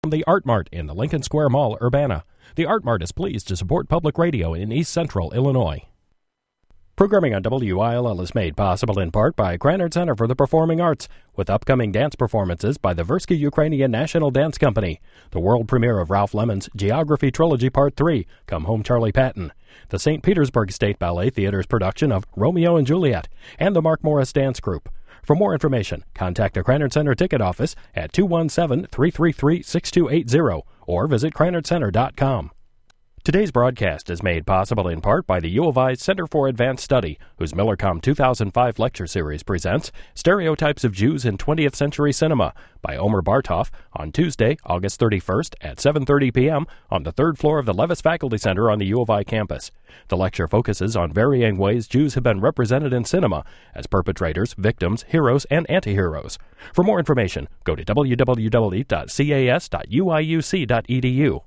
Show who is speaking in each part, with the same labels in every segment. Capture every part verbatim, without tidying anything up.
Speaker 1: From the Art Mart in the Lincoln Square Mall, Urbana. The Art Mart is pleased to support public radio in East Central Illinois. Programming on W I L L is made possible in part by Krannert Center for the Performing Arts, with upcoming dance performances by the Versky Ukrainian National Dance Company, the world premiere of Ralph Lemon's Geography Trilogy Part three, Come Home Charlie Patton, the Saint Petersburg State Ballet Theater's production of Romeo and Juliet, and the Mark Morris Dance Group. For more information, contact the Krannert Center ticket office at two one seven, three three three, six two eight zero or visit krannert center dot com. Today's broadcast is made possible in part by the U of I Center for Advanced Study, whose Millercom two thousand five lecture series presents Stereotypes of Jews in twentieth Century Cinema by Omer Bartov on Tuesday, August thirty-first at seven thirty p.m. on the third floor of the Levis Faculty Center on the U of I campus. The lecture focuses on varying ways Jews have been represented in cinema as perpetrators, victims, heroes, and anti-heroes. For more information, go to w w w dot cas dot u i u c dot e d u.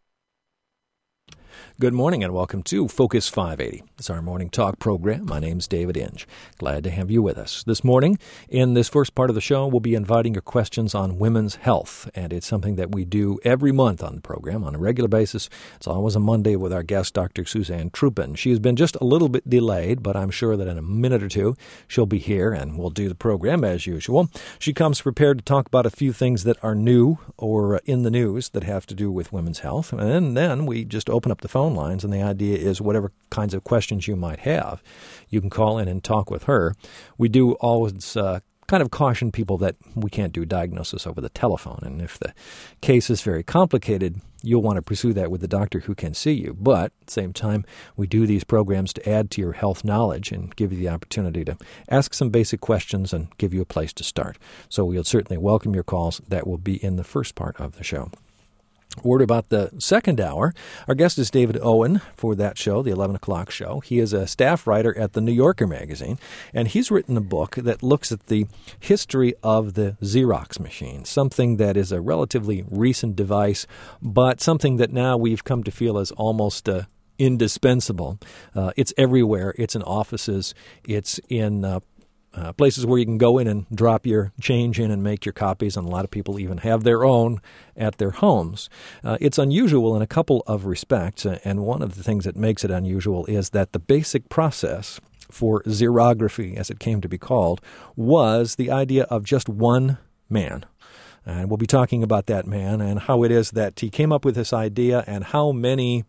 Speaker 2: Good morning and welcome to Focus five eighty. It's our morning talk program. My name's David Inge. Glad to have you with us. This morning, in this first part of the show, we'll be inviting your questions on women's health, and it's something that we do every month on the program on a regular basis. It's always a Monday with our guest, Doctor Suzanne Trupin. She has been just a little bit delayed, but I'm sure that in a minute or two, she'll be here and we'll do the program as usual. She comes prepared to talk about a few things that are new or in the news that have to do with women's health, and then we just open up the phone lines, and the idea is whatever kinds of questions you might have, you can call in and talk with her. We do always uh, kind of caution people that we can't do diagnosis over the telephone, and if the case is very complicated, you'll want to pursue that with the doctor who can see you. But at the same time, we do these programs to add to your health knowledge and give you the opportunity to ask some basic questions and give you a place to start. So we'll certainly welcome your calls. That will be in the first part of the show. Word about the second hour. Our guest is David Owen for that show, the eleven o'clock show. He is a staff writer at the New Yorker magazine, and he's written a book that looks at the history of the Xerox machine, something that is a relatively recent device, but something that now we've come to feel as almost uh, indispensable. Uh, it's everywhere. It's in offices. It's in uh, Uh, places where you can go in and drop your change in and make your copies, and a lot of people even have their own at their homes. Uh, it's unusual in a couple of respects, and one of the things that makes it unusual is that the basic process for xerography, as it came to be called, was the idea of just one man. And we'll be talking about that man and how it is that he came up with this idea and how many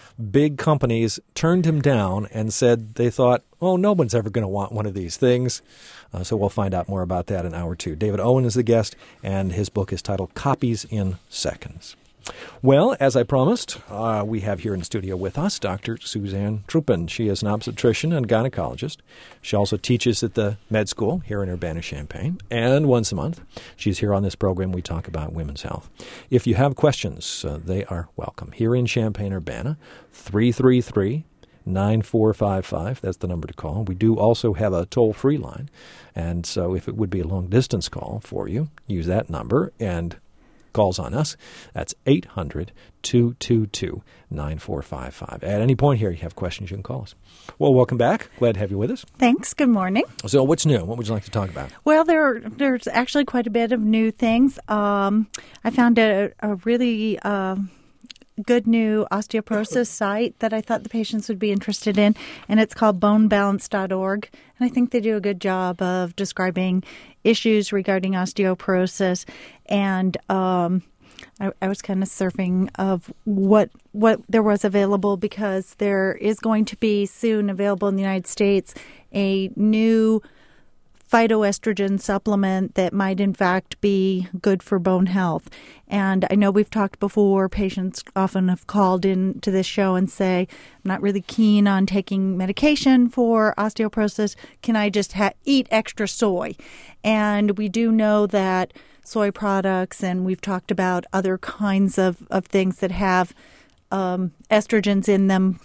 Speaker 2: big companies turned him down and said they thought, oh, no one's ever going to want one of these things. Uh, so we'll find out more about that in hour two. David Owen is the guest, and his book is titled Copies in Seconds. Well, as I promised, uh, we have here in the studio with us Doctor Suzanne Trupin. She is an obstetrician and gynecologist. She also teaches at the med school here in Urbana-Champaign. And once a month, she's here on this program. We talk about women's health. If you have questions, uh, they are welcome. Here in Champaign-Urbana, three three three, nine four five five. That's the number to call. We do also have a toll-free line. And so if it would be a long-distance call for you, use that number and calls on us. That's eight hundred, two two two, nine four five five. At any point here you have questions, you can call us. Well, welcome back. Glad to have you with us.
Speaker 3: Thanks. Good morning.
Speaker 2: So what's new? What would you like to talk about?
Speaker 3: Well, there there's actually quite a bit of new things. Um, I found a, a really uh, good new osteoporosis site that I thought the patients would be interested in, and it's called bone balance dot org. And I think they do a good job of describing issues regarding osteoporosis. And um, I, I was kind of surfing of what what there was available, because there is going to be soon available in the United States a new phytoestrogen supplement that might in fact be good for bone health. And I know we've talked before, patients often have called in to this show and say, I'm not really keen on taking medication for osteoporosis. Can I just ha- eat extra soy? And we do know that soy products, and we've talked about other kinds of, of things that have um, estrogens in them,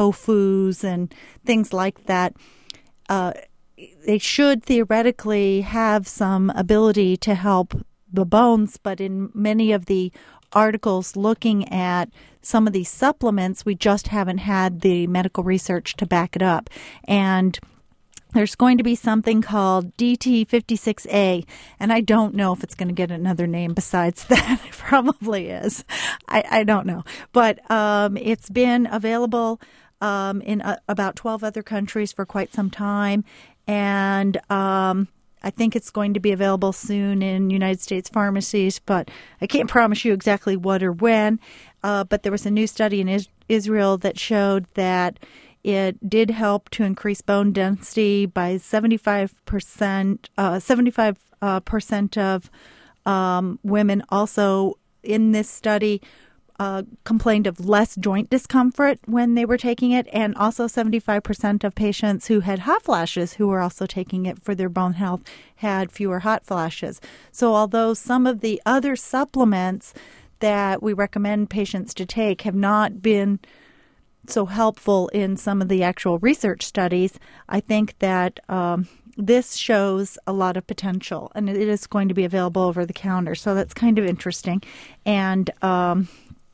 Speaker 3: tofus and things like that, uh, they should theoretically have some ability to help the bones, but in many of the articles looking at some of these supplements, we just haven't had the medical research to back it up. And there's going to be something called D T fifty-six A, and I don't know if it's going to get another name besides that. It probably is. I, I don't know. But um, it's been available um, in uh, about twelve other countries for quite some time, and um, I think it's going to be available soon in United States pharmacies, but I can't promise you exactly what or when. Uh, but there was a new study in is- Israel that showed that it did help to increase bone density by seventy-five percent. Uh, seventy-five uh, percent of um, women also in this study uh, complained of less joint discomfort when they were taking it, and also seventy-five percent of patients who had hot flashes who were also taking it for their bone health had fewer hot flashes. So although some of the other supplements that we recommend patients to take have not been so helpful in some of the actual research studies, I think that um, this shows a lot of potential, and it is going to be available over the counter. So that's kind of interesting. And um,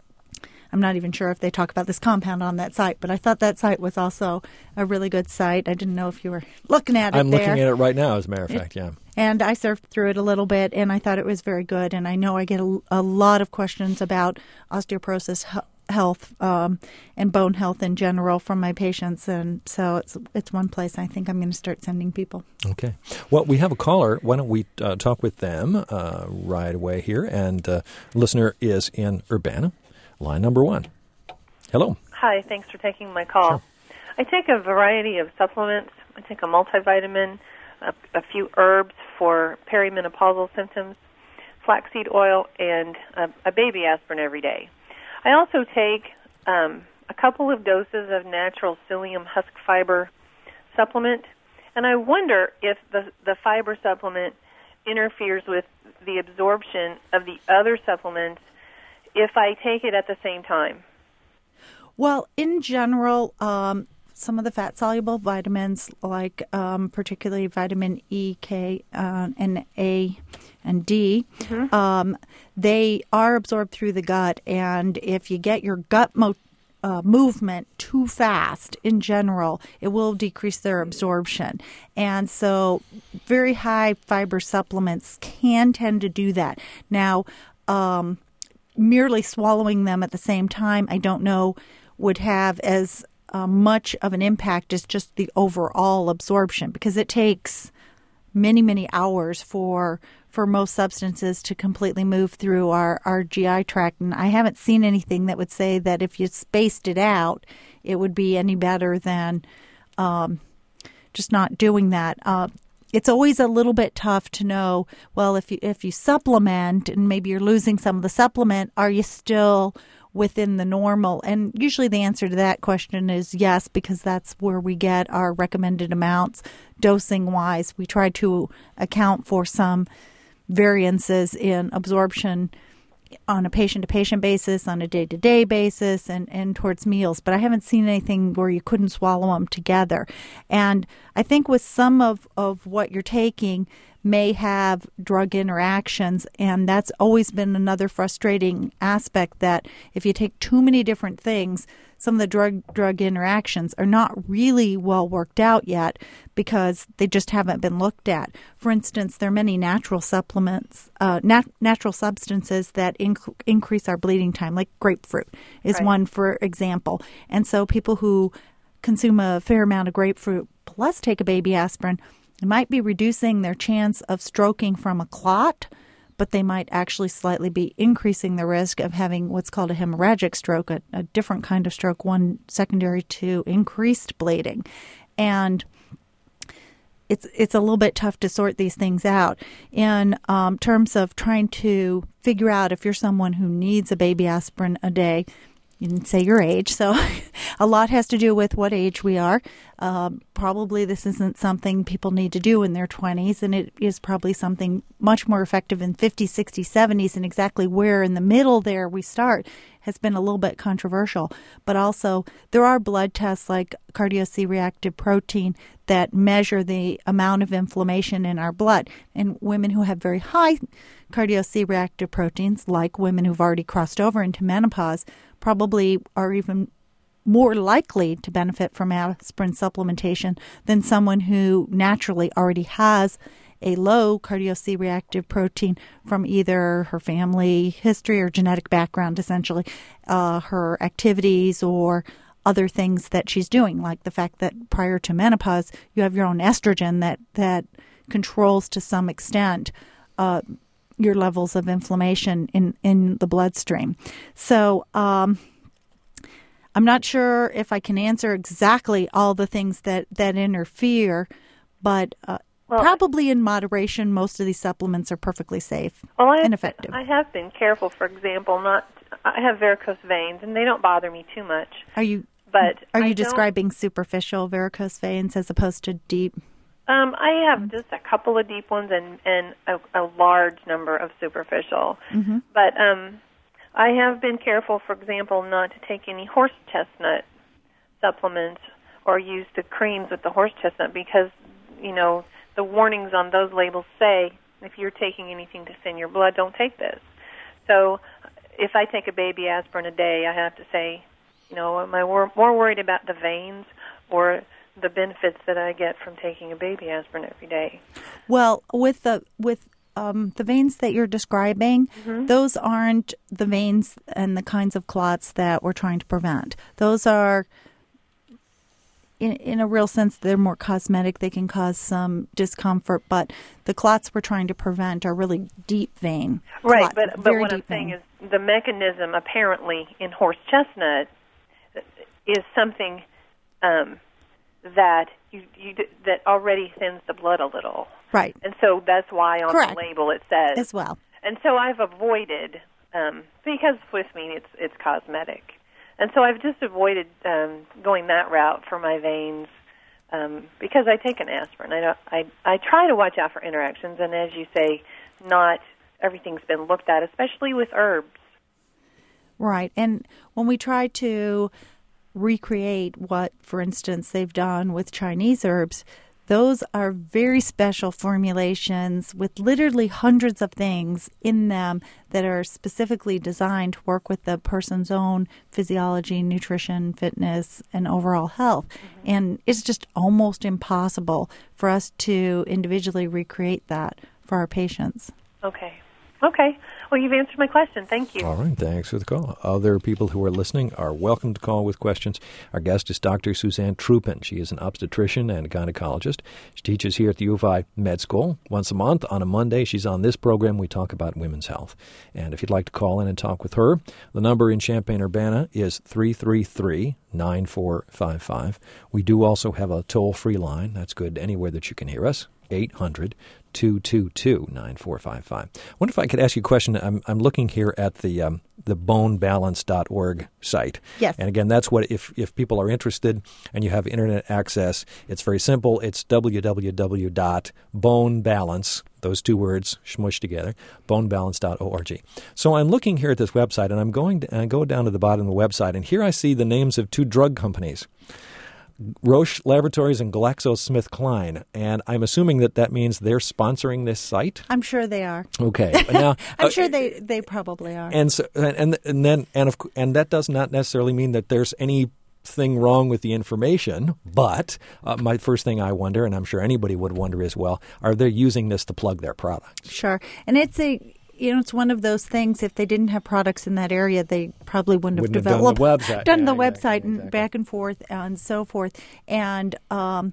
Speaker 3: I'm not even sure if they talk about this compound on that site, but I thought that site was also a really good site. I didn't know if you were looking at it
Speaker 2: I'm
Speaker 3: there.
Speaker 2: looking at it right now, as a matter of fact, yeah.
Speaker 3: And I surfed through it a little bit, and I thought it was very good. And I know I get a, a lot of questions about osteoporosis health um, and bone health in general from my patients, and so it's it's one place I think I'm going to start sending people.
Speaker 2: Okay. Well, we have a caller. Why don't we uh, talk with them uh, right away here? And uh, listener is in Urbana, line number one. Hello.
Speaker 4: Hi. Thanks for taking my call.
Speaker 2: Sure.
Speaker 4: I take a variety of supplements. I take a multivitamin, a, a few herbs for perimenopausal symptoms, flaxseed oil, and a, a baby aspirin every day. I also take um, a couple of doses of natural psyllium husk fiber supplement, and I wonder if the, the fiber supplement interferes with the absorption of the other supplements if I take it at the same time.
Speaker 3: Well, in general, um, some of the fat-soluble vitamins, like um, particularly vitamin E, K, uh, and A, and D, mm-hmm. um, they are absorbed through the gut. And if you get your gut mo- uh, movement too fast, in general, it will decrease their absorption. And so very high fiber supplements can tend to do that. Now, um, merely swallowing them at the same time, I don't know, would have as Uh, much of an impact as just the overall absorption, because it takes many, many hours for for most substances to completely move through our, our G I tract. And I haven't seen anything that would say that if you spaced it out, it would be any better than um, just not doing that. Uh, it's always a little bit tough to know, well, if you, if you supplement and maybe you're losing some of the supplement, are you still within the normal? And usually the answer to that question is yes, because that's where we get our recommended amounts dosing wise. We try to account for some variances in absorption on a patient-to-patient basis, on a day-to-day basis, and, and towards meals. But I haven't seen anything where you couldn't swallow them together. And I think with some of, of what you're taking may have drug interactions, and that's always been another frustrating aspect, that if you take too many different things, some of the drug drug interactions are not really well worked out yet because they just haven't been looked at. For instance, there are many natural supplements, uh, nat- natural substances that inc- increase our bleeding time, like grapefruit is
Speaker 4: right.
Speaker 3: one, for example. And so people who consume a fair amount of grapefruit plus take a baby aspirin, it might be reducing their chance of stroking from a clot, but they might actually slightly be increasing the risk of having what's called a hemorrhagic stroke, a, a different kind of stroke, one secondary to increased bleeding. And it's it's a little bit tough to sort these things out in um, terms of trying to figure out if you're someone who needs a baby aspirin a day. You didn't say your age, so a lot has to do with what age we are. Um, probably this isn't something people need to do in their twenties, and it is probably something much more effective in fifties, sixties, seventies, and exactly where in the middle there we start has been a little bit controversial. But also, there are blood tests like cardio C-reactive protein that measure the amount of inflammation in our blood. And women who have very high cardio C-reactive proteins, like women who've already crossed over into menopause, probably are even more likely to benefit from aspirin supplementation than someone who naturally already has a low cardio C-reactive protein from either her family history or genetic background, essentially, uh, her activities or other things that she's doing, like the fact that prior to menopause, you have your own estrogen that, that controls to some extent uh, your levels of inflammation in, in the bloodstream. So um, I'm not sure if I can answer exactly all the things that, that interfere, but uh, well, probably in moderation, most of these supplements are perfectly safe
Speaker 4: well, I
Speaker 3: and
Speaker 4: have,
Speaker 3: effective.
Speaker 4: I have been careful, for example, not I have varicose veins, and they don't bother me too much.
Speaker 3: Are you
Speaker 4: But
Speaker 3: Are you
Speaker 4: I
Speaker 3: describing superficial varicose veins as opposed to deep?
Speaker 4: Um, I have just a couple of deep ones and, and a, a large number of superficial.
Speaker 3: Mm-hmm.
Speaker 4: But um, I have been careful, for example, not to take any horse chestnut supplements or use the creams with the horse chestnut because, you know, the warnings on those labels say if you're taking anything to thin your blood, don't take this. So if I take a baby aspirin a day, I have to say, you know, am I more worried about the veins or the benefits that I get from taking a baby aspirin every day?
Speaker 3: Well, with the with um, the veins that you're describing, mm-hmm. those aren't the veins and the kinds of clots that we're trying to prevent. Those are, in in a real sense, they're more cosmetic. They can cause some discomfort, but the clots we're trying to prevent are really deep vein.
Speaker 4: Right,
Speaker 3: clot,
Speaker 4: but, but what I'm saying vein. is the mechanism apparently in horse chestnut is something um, that you, you that already thins the blood a little.
Speaker 3: Right.
Speaker 4: And so that's why on
Speaker 3: Correct.
Speaker 4: the label it says.
Speaker 3: As well.
Speaker 4: And so I've avoided, um, because with me it's it's cosmetic. And so I've just avoided um, going that route for my veins um, because I take an aspirin. I, don't, I, I try to watch out for interactions, and as you say, not everything's been looked at, especially with herbs.
Speaker 3: Right. And when we try to recreate what, for instance, they've done with Chinese herbs, those are very special formulations with literally hundreds of things in them that are specifically designed to work with the person's own physiology, nutrition, fitness, and overall health. Mm-hmm. And it's just almost impossible for us to individually recreate that for our patients.
Speaker 4: Okay. Okay. Well, you've answered my question. Thank you.
Speaker 2: All right. Thanks for the call. Other people who are listening are welcome to call with questions. Our guest is Doctor Suzanne Trupin. She is an obstetrician and gynecologist. She teaches here at the U of I Med School. Once a month on a Monday, she's on this program. We talk about women's health. And if you'd like to call in and talk with her, the number in Champaign-Urbana is three three three, nine four five five. We do also have a toll-free line. That's good anywhere that you can hear us. eight hundred, two two two, nine four five five. I wonder if I could ask you a question. I'm, I'm looking here at the um, the bone balance dot org site.
Speaker 3: Yes.
Speaker 2: And again, that's what, if, if people are interested and you have internet access, it's very simple. It's w w w dot bone balance, those two words smushed together, bone balance dot org. So I'm looking here at this website, and I'm going to, I go down to the bottom of the website, and here I see the names of two drug companies, Roche Laboratories and GlaxoSmithKline, and I'm assuming that that means they're sponsoring this site.
Speaker 3: I'm sure they are.
Speaker 2: Okay, but now
Speaker 3: I'm
Speaker 2: uh,
Speaker 3: sure they, they probably are.
Speaker 2: And so, and and then and of and that does not necessarily mean that there's anything wrong with the information. But uh, my first thing I wonder, and I'm sure anybody would wonder as well, are they using this to plug their products?
Speaker 3: Sure, and it's a. You know, it's one of those things, if they didn't have products in that area, they probably wouldn't,
Speaker 2: wouldn't
Speaker 3: have
Speaker 2: developed
Speaker 3: developed,
Speaker 2: done the website,
Speaker 3: done
Speaker 2: yeah,
Speaker 3: the
Speaker 2: exactly,
Speaker 3: website and
Speaker 2: exactly.
Speaker 3: back and forth and so forth. And um,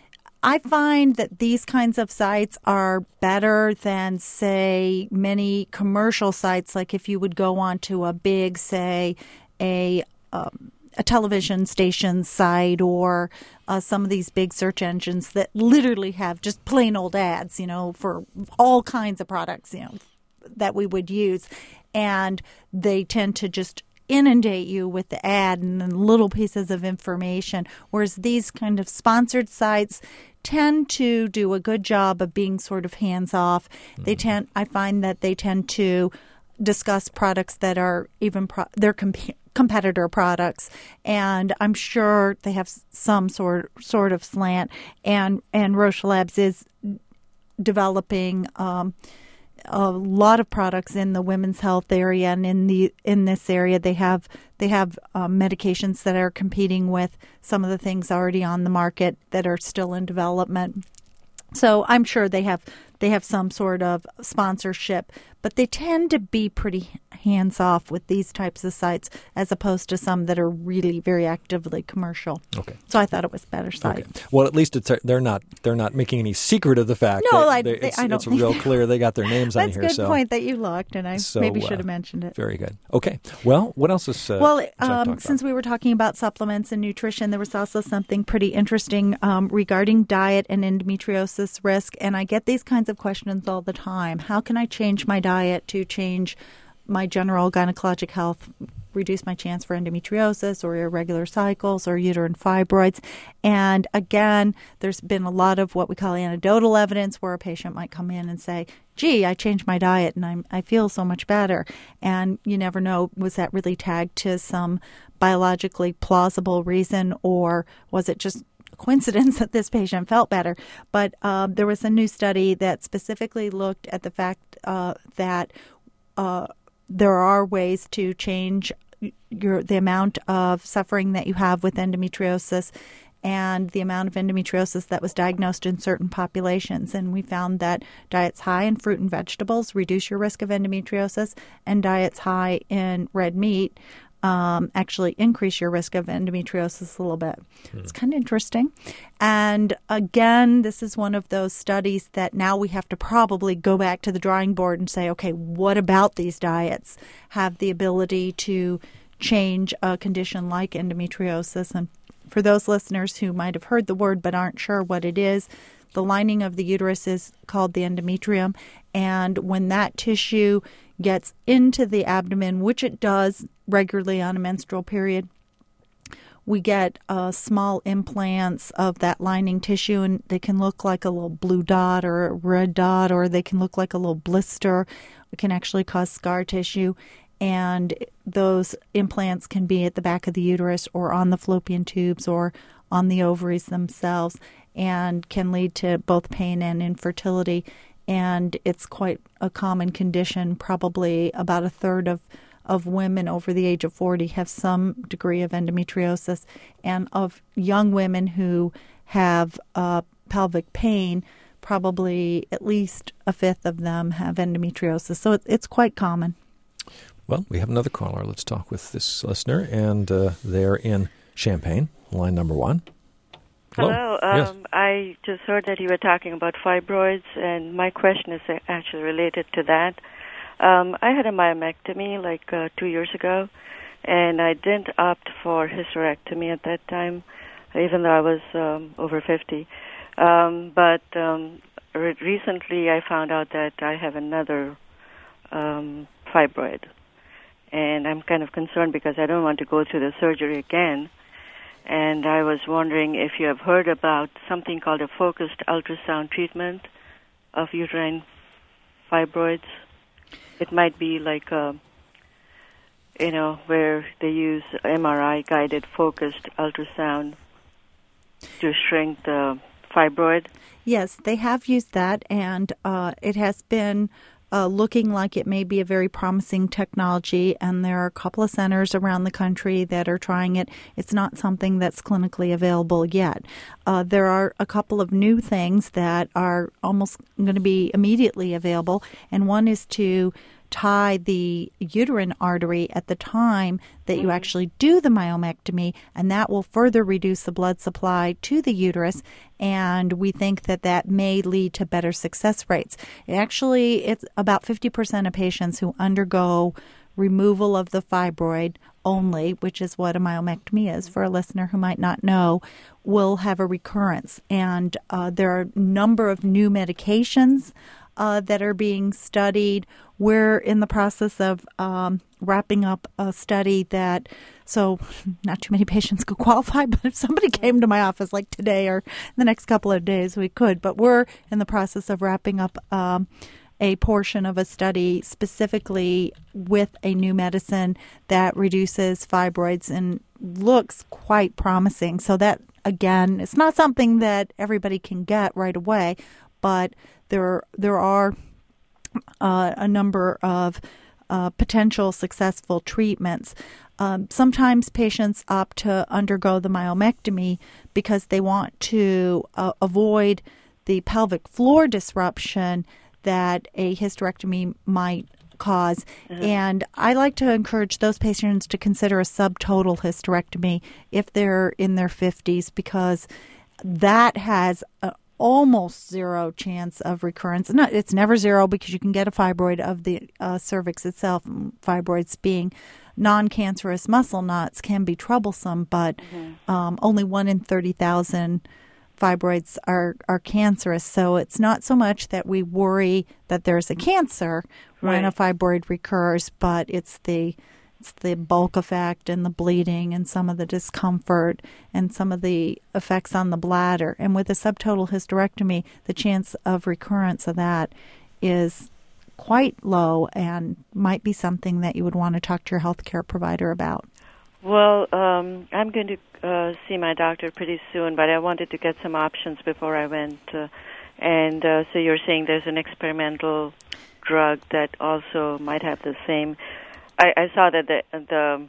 Speaker 3: I find that these kinds of sites are better than, say, many commercial sites. Like if you would go on to a big, say, a um, a television station site or uh, some of these big search engines that literally have just plain old ads, you know, for all kinds of products, you know, that we would use, and they tend to just inundate you with the ad and then little pieces of information, whereas these kind of sponsored sites tend to do a good job of being sort of hands-off. Mm-hmm. They tend, I find that they tend to discuss products that are even pro- their comp- competitor products, and I'm sure they have some sort sort of slant, and and Roche Labs is developing um a lot of products in the women's health area, and in the in this area, they have they have um, medications that are competing with some of the things already on the market that are still in development. So I'm sure they have they have some sort of sponsorship, but they tend to be pretty hands off with these types of sites as opposed to some that are really very actively commercial.
Speaker 2: Okay.
Speaker 3: So I thought it was a better site.
Speaker 2: Okay. Well, at least it's they're not they're not making any secret of the fact.
Speaker 3: No,
Speaker 2: that
Speaker 3: I,
Speaker 2: they,
Speaker 3: they,
Speaker 2: it's,
Speaker 3: I don't.
Speaker 2: It's
Speaker 3: think
Speaker 2: real clear they got their names on
Speaker 3: That's
Speaker 2: here.
Speaker 3: a good
Speaker 2: so.
Speaker 3: point that you looked, and I
Speaker 2: So,
Speaker 3: maybe
Speaker 2: uh,
Speaker 3: should have mentioned it.
Speaker 2: Very good. Okay. Well, what else is? Uh,
Speaker 3: Well,
Speaker 2: um,
Speaker 3: since we were talking about supplements and nutrition, there was also something pretty interesting um, regarding diet and endometriosis risk. And I get these kinds of questions all the time. How can I change my diet to change my general gynecologic health, reduce my chance for endometriosis or irregular cycles or uterine fibroids? And again, there's been a lot of what we call anecdotal evidence where a patient might come in and say, gee, I changed my diet and I'm, I feel so much better. And you never know, was that really tagged to some biologically plausible reason, or was it just coincidence that this patient felt better? But uh, there was a new study that specifically looked at the fact uh, that uh, there are ways to change your the amount of suffering that you have with endometriosis and the amount of endometriosis that was diagnosed in certain populations. And we found that diets high in fruit and vegetables reduce your risk of endometriosis, and diets high in red meat Um, actually increase your risk of endometriosis a little bit. Hmm. It's kind of interesting. And again, this is one of those studies that now we have to probably go back to the drawing board and say, okay, what about these diets have the ability to change a condition like endometriosis? And for those listeners who might have heard the word but aren't sure what it is, the lining of the uterus is called the endometrium. And when that tissue gets into the abdomen, which it does regularly on a menstrual period, we get uh, small implants of that lining tissue, and they can look like a little blue dot or a red dot, or they can look like a little blister. It can actually cause scar tissue, and those implants can be at the back of the uterus or on the fallopian tubes or on the ovaries themselves, and can lead to both pain and infertility. And it's quite a common condition. Probably about a third of, of women over the age of forty have some degree of endometriosis. And of young women who have uh, pelvic pain, probably at least a fifth of them have endometriosis. So it, it's quite common.
Speaker 2: Well, we have another caller. Let's talk with this listener. And uh, they're in Champaign, line number one. Hello.
Speaker 5: Hello. Um,
Speaker 2: yes.
Speaker 5: I just heard that you were talking about fibroids, and my question is actually related to that. Um, I had a myomectomy like uh, two years ago, and I didn't opt for hysterectomy at that time, even though I was um, over fifty. Um, but um, re- recently I found out that I have another um, fibroid, and I'm kind of concerned because I don't want to go through the surgery again. And I was wondering if you have heard about something called a focused ultrasound treatment of uterine fibroids. It might be like, a, you know, where they use M R I-guided focused ultrasound to shrink the fibroid.
Speaker 3: Yes, they have used that, and uh, it has been Uh, looking like it may be a very promising technology, and there are a couple of centers around the country that are trying it. It's not something that's clinically available yet. Uh, there are a couple of new things that are almost going to be immediately available, and one is to tie the uterine artery at the time that you actually do the myomectomy, and that will further reduce the blood supply to the uterus, and we think that that may lead to better success rates. It actually, it's about fifty percent of patients who undergo removal of the fibroid only, which is what a myomectomy is for a listener who might not know, will have a recurrence. And uh, there are a number of new medications Uh, that are being studied. We're in the process of um, wrapping up a study that, so not too many patients could qualify, but if somebody came to my office like today or the next couple of days, we could. But we're in the process of wrapping up um, a portion of a study specifically with a new medicine that reduces fibroids and looks quite promising. So that, again, it's not something that everybody can get right away, but There, there are uh, a number of uh, potential successful treatments. Um, sometimes patients opt to undergo the myomectomy because they want to uh, avoid the pelvic floor disruption that a hysterectomy might cause. Mm-hmm. And I like to encourage those patients to consider a subtotal hysterectomy if they're in their fifties, because that has a almost zero chance of recurrence. Not, it's never zero, because you can get a fibroid of the uh, cervix itself. Fibroids being non-cancerous muscle knots can be troublesome, but mm-hmm. um, only one in thirty thousand fibroids are, are cancerous. So it's not so much that we worry that there's a cancer right. when a fibroid recurs, but it's the It's the bulk effect and the bleeding and some of the discomfort and some of the effects on the bladder. And with a subtotal hysterectomy, the chance of recurrence of that is quite low and might be something that you would want to talk to your healthcare provider about.
Speaker 5: Well, um, I'm going to uh, see my doctor pretty soon, but I wanted to get some options before I went. Uh, and uh, so you're saying there's an experimental drug that also might have the same. I, I saw that the the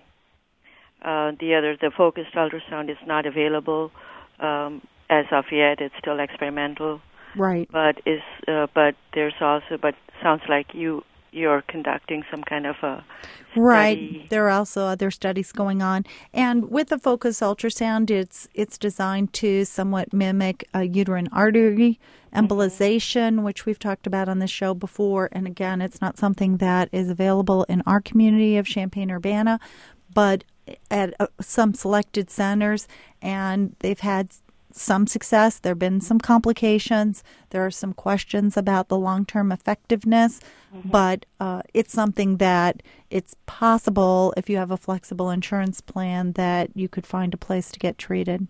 Speaker 5: uh, the other the focused ultrasound is not available um, as of yet. It's still experimental,
Speaker 3: right?
Speaker 5: But is uh, but there's also but sounds like you you're conducting some kind of a study.
Speaker 3: Right. There are also other studies going on, and with the focused ultrasound, it's it's designed to somewhat mimic a uterine artery embolization, mm-hmm. which we've talked about on this show before. And again, it's not something that is available in our community of Champaign-Urbana, but at uh, some selected centers, and they've had some success. There have been some complications. There are some questions about the long-term effectiveness, mm-hmm. but uh, it's something that it's possible, if you have a flexible insurance plan, that you could find a place to get treated.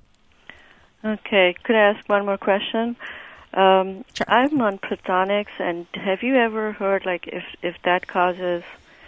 Speaker 5: Okay. Could I ask one more question? Um,
Speaker 3: sure.
Speaker 5: I'm on Protonix, and have you ever heard, like, if, if that causes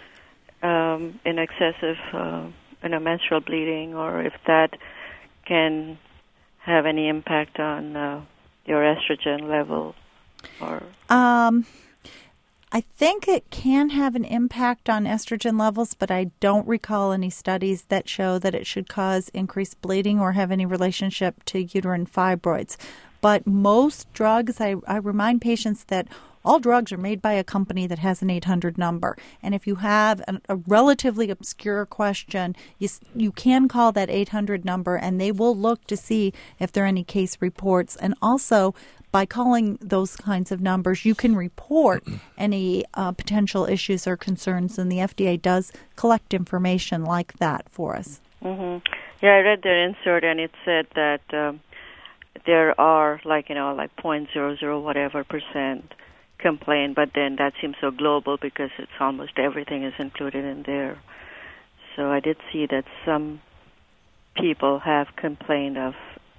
Speaker 5: um, an excessive uh, you know, menstrual bleeding, or if that can have any impact on uh, your estrogen level? Or
Speaker 3: um, I think it can have an impact on estrogen levels, but I don't recall any studies that show that it should cause increased bleeding or have any relationship to uterine fibroids. But most drugs, I, I remind patients that all drugs are made by a company that has an eight hundred number. And if you have an, a relatively obscure question, you, you can call that eight hundred number, and they will look to see if there are any case reports. And also, by calling those kinds of numbers, you can report any uh, potential issues or concerns, and the F D A does collect information like that for us.
Speaker 5: Mm-hmm. Yeah, I read their insert, and it said that um, there are, like, you know, like point zero zero whatever percent complain, but then that seems so global because it's almost everything is included in there. So I did see that some people have complained of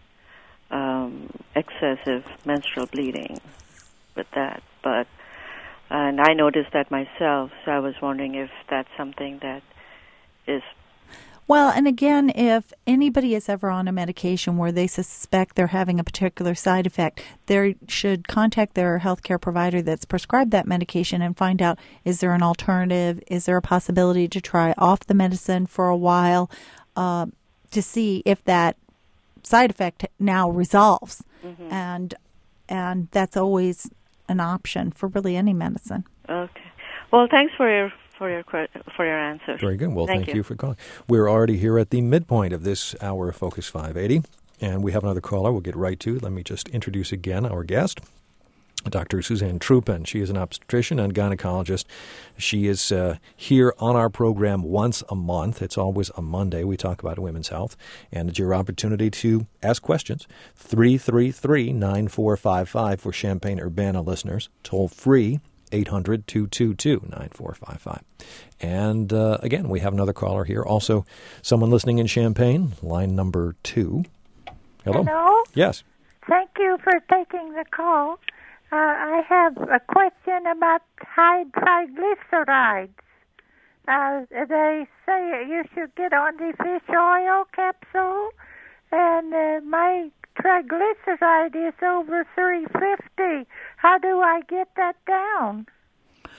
Speaker 5: um, excessive menstrual bleeding with that, but and I noticed that myself, so I was wondering if that's something that is.
Speaker 3: Well, and again, if anybody is ever on a medication where they suspect they're having a particular side effect, they should contact their healthcare provider that's prescribed that medication and find out, is there an alternative? Is there a possibility to try off the medicine for a while uh, to see if that side effect now resolves? Mm-hmm. And and that's always an option for really any medicine.
Speaker 5: Okay. Well, thanks for your for your for your answers.
Speaker 2: Very good. Well,
Speaker 5: thank,
Speaker 2: thank you.
Speaker 5: you
Speaker 2: for calling. We're already here at the midpoint of this hour of Focus five eighty, and we have another caller we'll get right to. Let me just introduce again our guest, Doctor Suzanne Trupin. She is an obstetrician and gynecologist. She is uh, here on our program once a month. It's always a Monday. We talk about women's health, and it's your opportunity to ask questions. three three three, nine four five five for Champaign-Urbana listeners. Toll free, eight hundred, two two two, nine four five five. And uh, again, we have another caller here. Also, someone listening in Champaign, line number two. Hello?
Speaker 6: Hello?
Speaker 2: Yes.
Speaker 6: Thank you for taking the call. Uh, I have a question about high triglycerides. Uh, they say you should get on the fish oil capsule, and uh, my triglyceride is over three fifty. How do I get that down?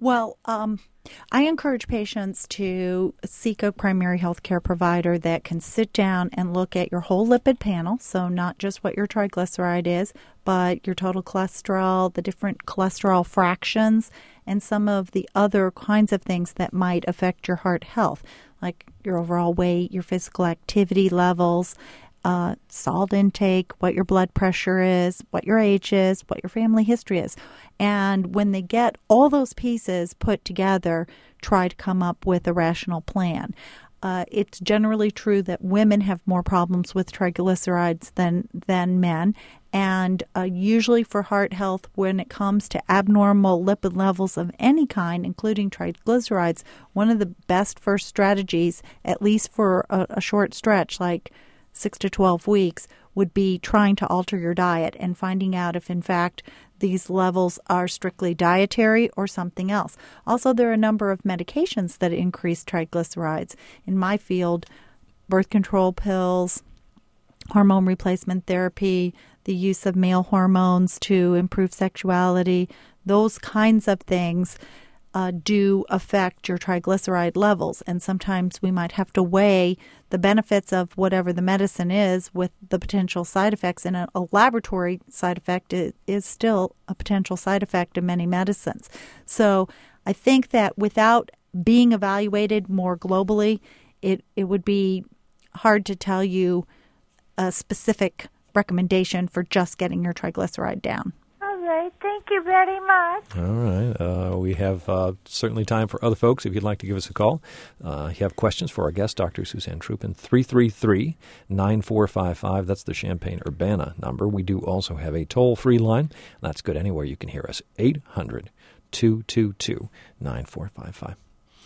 Speaker 3: Well, um, I encourage patients to seek a primary health care provider that can sit down and look at your whole lipid panel, so not just what your triglyceride is, but your total cholesterol, the different cholesterol fractions, and some of the other kinds of things that might affect your heart health, like your overall weight, your physical activity levels, Uh, salt intake, what your blood pressure is, what your age is, what your family history is. And when they get all those pieces put together, try to come up with a rational plan. Uh, it's generally true that women have more problems with triglycerides than, than men. And uh, usually for heart health, when it comes to abnormal lipid levels of any kind, including triglycerides, one of the best first strategies, at least for a, a short stretch, like six to twelve weeks, would be trying to alter your diet and finding out if, in fact, these levels are strictly dietary or something else. Also, there are a number of medications that increase triglycerides. In my field, birth control pills, hormone replacement therapy, the use of male hormones to improve sexuality, those kinds of things Uh, do affect your triglyceride levels. And sometimes we might have to weigh the benefits of whatever the medicine is with the potential side effects. And a, a laboratory side effect is, is still a potential side effect of many medicines. So I think that without being evaluated more globally, it, it would be hard to tell you a specific recommendation for just getting your triglyceride down.
Speaker 6: Thank you very much.
Speaker 2: All right. Uh, we have uh, certainly time for other folks if you'd like to give us a call. Uh, if you have questions for our guest, Doctor Suzanne Trupin, three three three, nine four five five. That's the Champaign-Urbana number. We do also have a toll-free line. That's good anywhere you can hear us, eight hundred, two two two, nine four five five.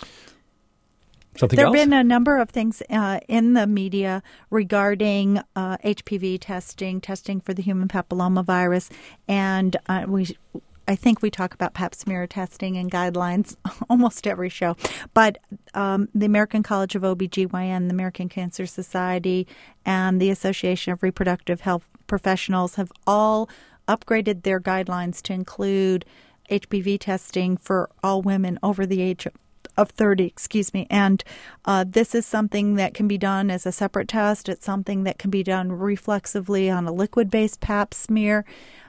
Speaker 2: Something
Speaker 3: there
Speaker 2: else?
Speaker 3: have been a number of things uh, in the media regarding uh, H P V testing, testing for the human papillomavirus, and uh, we, I think we talk about pap smear testing and guidelines almost every show. But um, the American College of O B G Y N, the American Cancer Society, and the Association of Reproductive Health Professionals have all upgraded their guidelines to include H P V testing for all women over the age of of thirty, excuse me. And uh, this is something that can be done as a separate test. It's something that can be done reflexively on a liquid-based pap smear,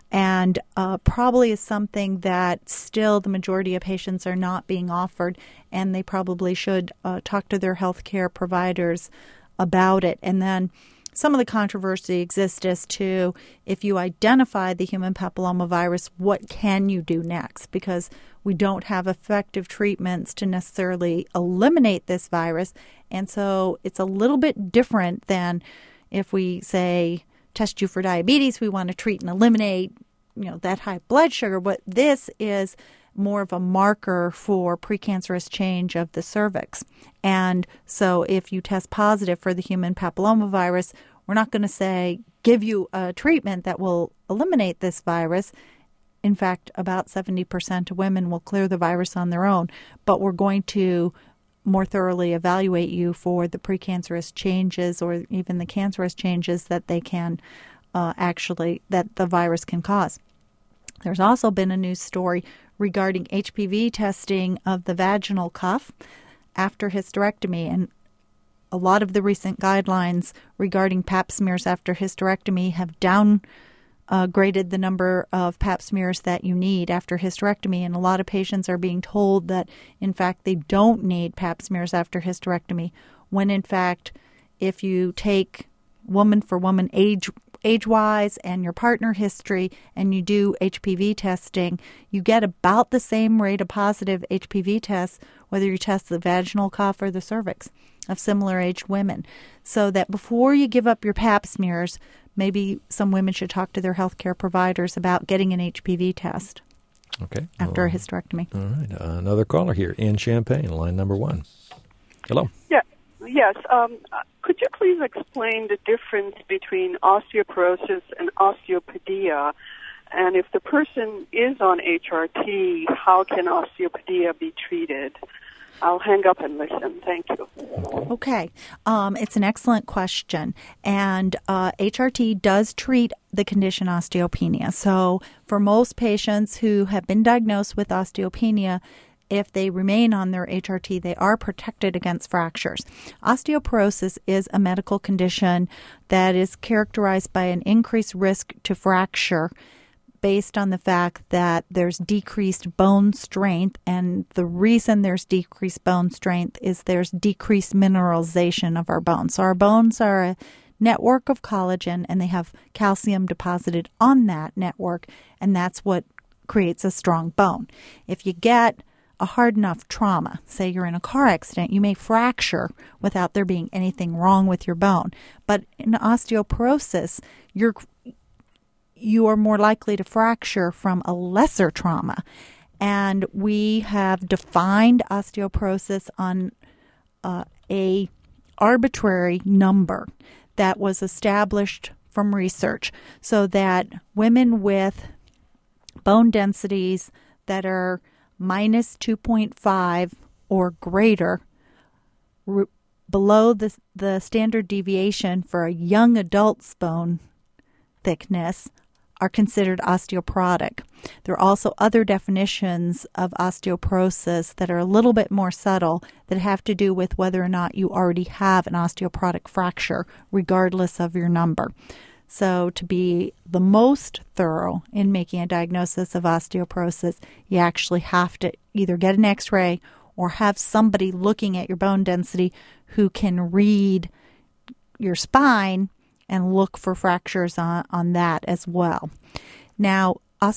Speaker 3: and uh, probably is something that still the majority of patients are not being offered, and they probably should uh, talk to their healthcare providers about it. And then some of the controversy exists as to if you identify the human papillomavirus, what can you do next? Because we don't have effective treatments to necessarily eliminate this virus. And so it's a little bit different than if we say test you for diabetes, we want to treat and eliminate, you know, that high blood sugar. What this is more of a marker for precancerous change of the cervix. And so if you test positive for the human papillomavirus, we're not going to say give you a treatment that will eliminate this virus. In fact, about seventy percent of women will clear the virus on their own, but we're going to more thoroughly evaluate you for the precancerous changes or even the cancerous changes that they can uh, actually, that the virus can cause. There's also been a news story regarding H P V testing of the vaginal cuff after hysterectomy, and a lot of the recent guidelines regarding pap smears after hysterectomy have down uh, graded the number of pap smears that you need after hysterectomy, and a lot of patients are being told that, in fact, they don't need pap smears after hysterectomy, when, in fact, if you take woman for woman age age-wise and your partner history and you do H P V testing, you get about the same rate of positive H P V tests whether you test the vaginal cuff or the cervix of similar-aged women. So that before you give up your pap smears, maybe some women should talk to their healthcare providers about getting an H P V test.
Speaker 2: Okay.
Speaker 3: After
Speaker 2: well,
Speaker 3: a hysterectomy.
Speaker 2: All right. Uh, another caller here in Champaign, line number one. Hello.
Speaker 7: Yeah. Yes. Um, could you please explain the difference between osteoporosis and osteopenia? And if the person is on H R T, how can osteopenia be treated? I'll hang up and listen. Thank you.
Speaker 3: Okay. Um, it's an excellent question. And uh, H R T does treat the condition osteopenia. So for most patients who have been diagnosed with osteopenia, if they remain on their H R T, they are protected against fractures. Osteoporosis is a medical condition that is characterized by an increased risk to fracture based on the fact that there's decreased bone strength, and the reason there's decreased bone strength is there's decreased mineralization of our bones. So our bones are a network of collagen, and they have calcium deposited on that network, and that's what creates a strong bone. If you get a hard enough trauma, say you're in a car accident, you may fracture without there being anything wrong with your bone. But in osteoporosis, you're you are more likely to fracture from a lesser trauma. And we have defined osteoporosis on uh, a arbitrary number that was established from research, so that women with bone densities that are minus two point five or greater, r- below the, the standard deviation for a young adult's bone thickness, are considered osteoporotic. There are also other definitions of osteoporosis that are a little bit more subtle that have to do with whether or not you already have an osteoporotic fracture, regardless of your number. So to be the most thorough in making a diagnosis of osteoporosis, you actually have to either get an x-ray or have somebody looking at your bone density who can read your spine and look for fractures on, on that as well. Now,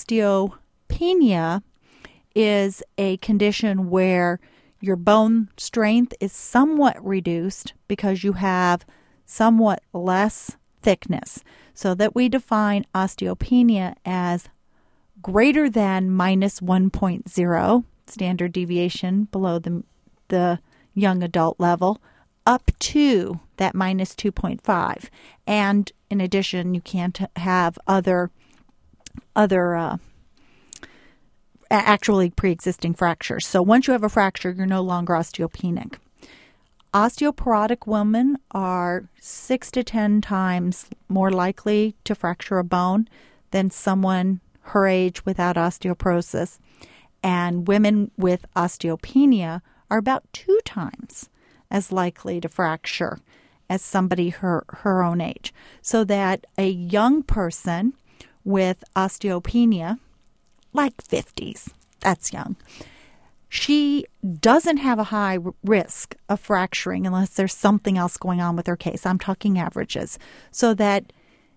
Speaker 3: osteopenia is a condition where your bone strength is somewhat reduced because you have somewhat less thickness. So that we define osteopenia as greater than minus one point zero, standard deviation below the, the young adult level, up to that minus two point five. And in addition, you can't have other other uh, actually pre-existing fractures. So once you have a fracture, you're no longer osteopenic. Osteoporotic women are six to ten times more likely to fracture a bone than someone her age without osteoporosis. And women with osteopenia are about two times as likely to fracture as somebody her, her own age. So that a young person with osteopenia, like fifties, that's young, she doesn't have a high risk of fracturing unless there's something else going on with her case. I'm talking averages. So that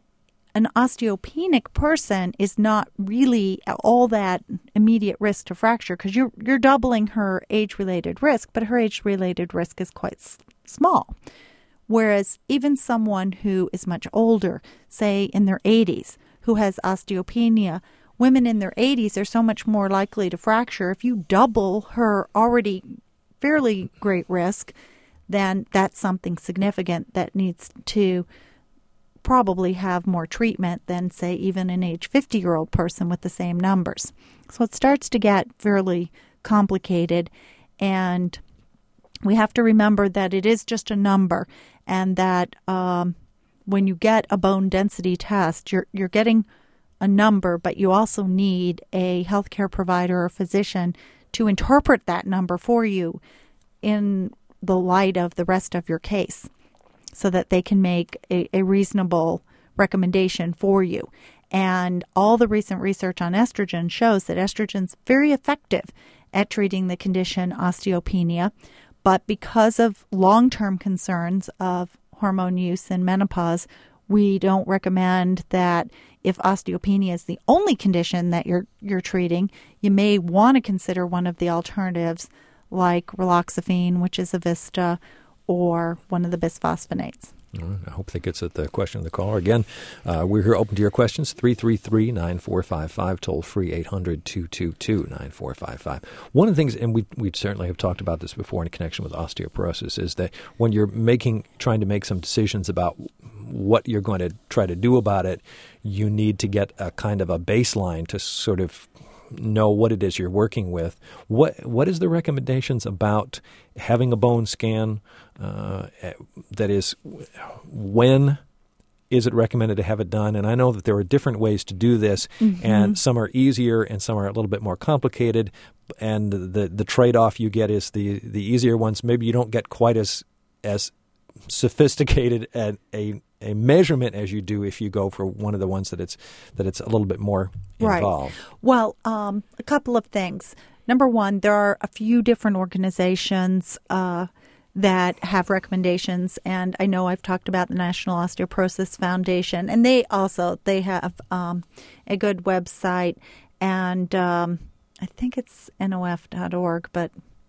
Speaker 3: an osteopenic person is not really all that immediate risk to fracture because you're, you're doubling her age-related risk, but her age-related risk is quite s- small. Whereas even someone who is much older, say in their eighties, who has osteopenia, women in their eighties are so much more likely to fracture. If you double her already fairly great risk, then that's something significant that needs to probably have more treatment than, say, even an age fifty-year-old person with the same numbers. So it starts to get fairly complicated, and we have to remember that it is just a number, and that um, when you get a bone density test, you're you're getting a number, but you also need a healthcare provider or physician to interpret that number for you in the light of the rest of your case so that they can make a, a reasonable recommendation for you. And all the recent research on estrogen shows that estrogen's very effective at treating the condition osteopenia, but because of long-term concerns of hormone use and menopause, we don't recommend that if osteopenia is the only condition that you're you're treating, you may want to consider one of the alternatives like raloxifene, which is Avista, or one of the bisphosphonates.
Speaker 2: All right, I hope that gets at the question of the caller. Again, uh, we're here open to your questions, three three three, nine four five five, toll free eight hundred, two two two, nine four five five. One of the things, and we we certainly have talked about this before in connection with osteoporosis, is that when you're making, trying to make some decisions about what you're going to try to do about it, you need to get a kind of a baseline to sort of know what it is you're working with. What what is the recommendations about having a bone scan? Uh, that is, when is it recommended to have it done? And I know that there are different ways to do this, mm-hmm. and some are easier and some are a little bit more complicated. And the the trade-off you get is the, the easier ones. Maybe you don't get quite as as sophisticated at a a measurement as you do if you go for one of the ones that it's that it's a little bit more involved.
Speaker 3: Right. Well, um, a couple of things. Number one, there are a few different organizations uh, that have recommendations, and I know I've talked about the National Osteoporosis Foundation, and they also they have um, a good website, and um, I think it's N O F dot org, but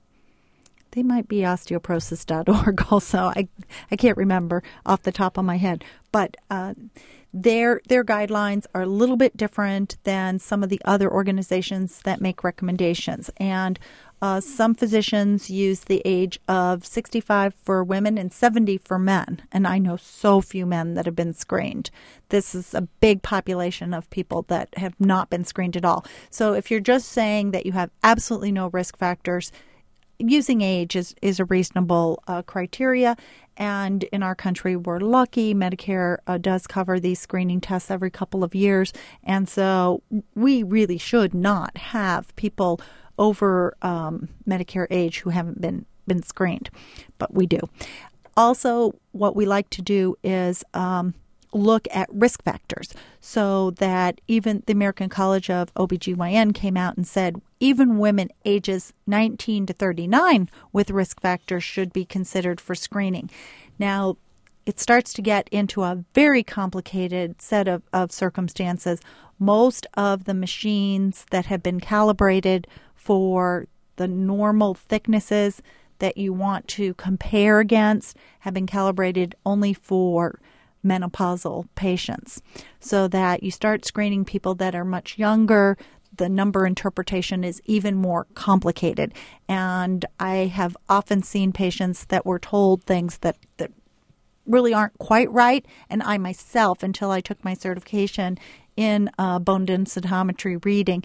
Speaker 3: they might be osteoporosis dot org also. I I can't remember off the top of my head. But uh, their their guidelines are a little bit different than some of the other organizations that make recommendations. And uh, some physicians use the age of sixty-five for women and seventy for men. And I know so few men that have been screened. This is a big population of people that have not been screened at all. So if you're just saying that you have absolutely no risk factors, using age is, is a reasonable uh, criteria, and in our country we're lucky. Medicare uh, does cover these screening tests every couple of years, and so we really should not have people over um, Medicare age who haven't been, been screened, but we do. Also, what we like to do is um, look at risk factors, so that even the American College of O B G Y N came out and said even women ages nineteen to thirty-nine with risk factors should be considered for screening. Now, it starts to get into a very complicated set of, of circumstances. Most of the machines that have been calibrated for the normal thicknesses that you want to compare against have been calibrated only for menopausal patients, so that you start screening people that are much younger. The number interpretation is even more complicated. And I have often seen patients that were told things that, that really aren't quite right. And I myself, until I took my certification in uh, bone densitometry reading,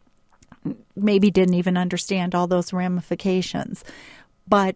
Speaker 3: maybe didn't even understand all those ramifications. But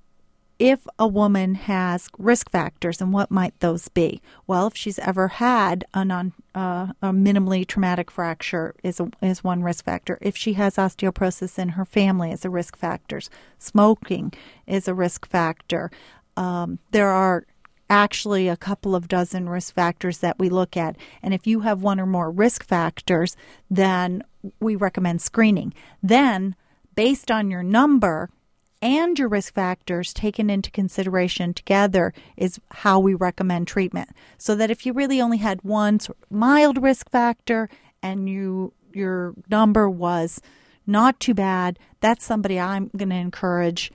Speaker 3: if a woman has risk factors, and what might those be? Well, if she's ever had a non uh, a minimally traumatic fracture is a, is one risk factor. If she has osteoporosis in her family, is a risk factor. Smoking is a risk factor. Um, there are actually a couple of dozen risk factors that we look at, and if you have one or more risk factors, then we recommend screening. Then, based on your number and your risk factors taken into consideration together, is how we recommend treatment. So that if you really only had one mild risk factor and you your number was not too bad, that's somebody I'm going to encourage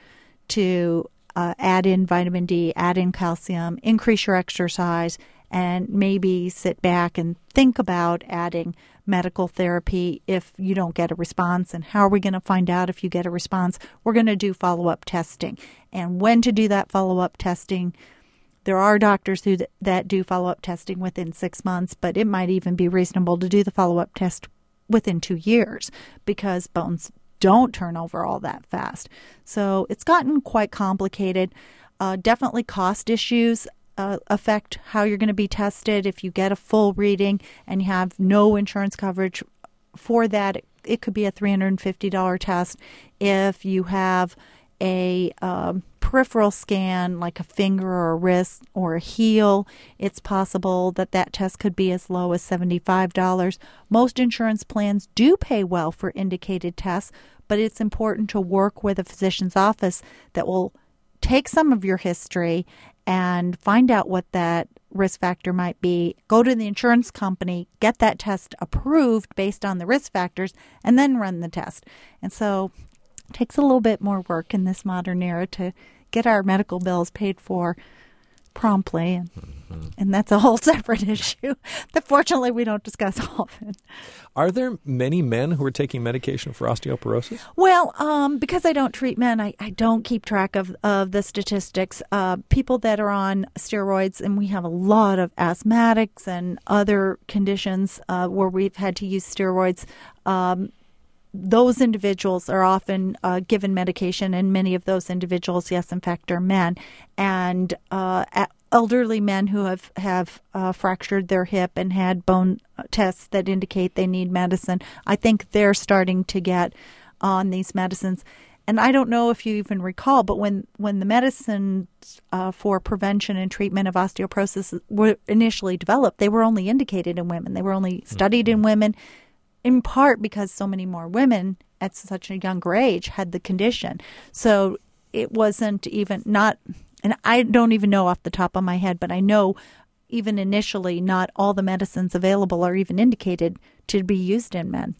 Speaker 3: to uh, add in vitamin D, add in calcium, increase your exercise, and maybe sit back and think about adding medical therapy if you don't get a response. And how are we going to find out if you get a response? We're going to do follow-up testing. And when to do that follow-up testing, there are doctors who th- that do follow-up testing within six months, but it might even be reasonable to do the follow-up test within two years because bones don't turn over all that fast. So it's gotten quite complicated. Uh, definitely cost issues Uh, affect how you're going to be tested. If you get a full reading and you have no insurance coverage for that, it, it could be a three hundred fifty dollars test. If you have a um, peripheral scan, like a finger or a wrist or a heel, it's possible that that test could be as low as seventy-five dollars. Most insurance plans do pay well for indicated tests, but it's important to work with a physician's office that will take some of your history and find out what that risk factor might be. Go to the insurance company, get that test approved based on the risk factors, and then run the test. And so it takes a little bit more work in this modern era to get our medical bills paid for promptly. And, mm-hmm. and that's a whole separate issue that fortunately we don't discuss often.
Speaker 2: Are there many men who are taking medication for osteoporosis?
Speaker 3: Well, um, because I don't treat men, I, I don't keep track of, of the statistics. Uh, people that are on steroids, and we have a lot of asthmatics and other conditions uh, where we've had to use steroids, um, those individuals are often uh, given medication, and many of those individuals, yes, in fact, are men. And uh, at, elderly men who have, have uh, fractured their hip and had bone tests that indicate they need medicine. I think they're starting to get on these medicines. And I don't know if you even recall, but when, when the medicines uh, for prevention and treatment of osteoporosis were initially developed, they were only indicated in women. They were only studied in women, in part because so many more women at such a younger age had the condition. So it wasn't even not, and I don't even know off the top of my head, but I know even initially not all the medicines available are even indicated to be used in men.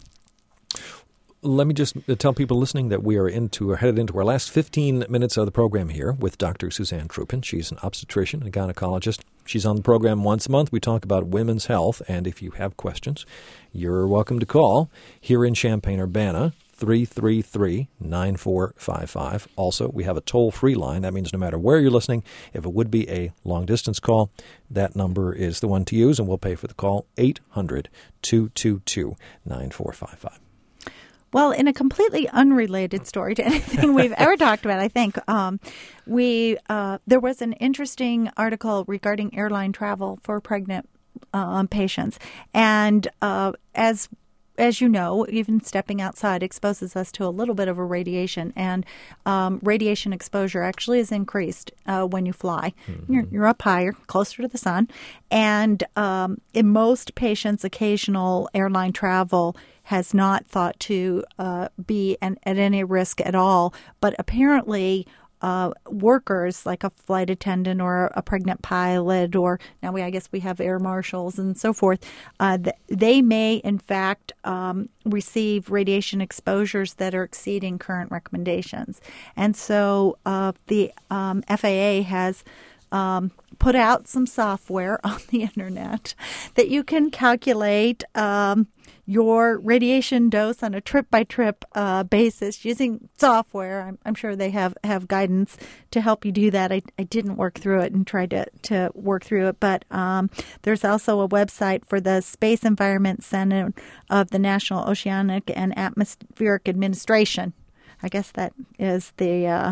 Speaker 2: Let me just tell people listening that we are into, are headed into our last fifteen minutes of the program here with Doctor Suzanne Trupin. She's an obstetrician and gynecologist. She's on the program once a month. We talk about women's health, and if you have questions, you're welcome to call here in Champaign-Urbana, three three three, nine four five five. Also, we have a toll-free line. That means no matter where you're listening, if it would be a long-distance call, that number is the one to use, and we'll pay for the call, eight hundred, two two two, nine four five five.
Speaker 3: Well, in a completely unrelated story to anything we've ever talked about, I think, um, we uh, there was an interesting article regarding airline travel for pregnant uh, patients. And uh, as as you know, even stepping outside exposes us to a little bit of a radiation, and um, radiation exposure actually is increased uh, when you fly. Mm-hmm. You're, you're up higher, closer to the sun, and um, in most patients, occasional airline travel has not thought to uh, be an, at any risk at all, but apparently Uh, workers like a flight attendant or a pregnant pilot, or now we I guess we have air marshals and so forth, uh, th- they may in fact um, receive radiation exposures that are exceeding current recommendations. And so uh, the um, F A A has um, put out some software on the internet that you can calculate um, your radiation dose on a trip-by-trip uh, basis using software. I'm, I'm sure they have, have guidance to help you do that. I, I didn't work through it and tried to, to work through it, but um, there's also a website for the Space Environment Center of the National Oceanic and Atmospheric Administration. I guess that is the uh,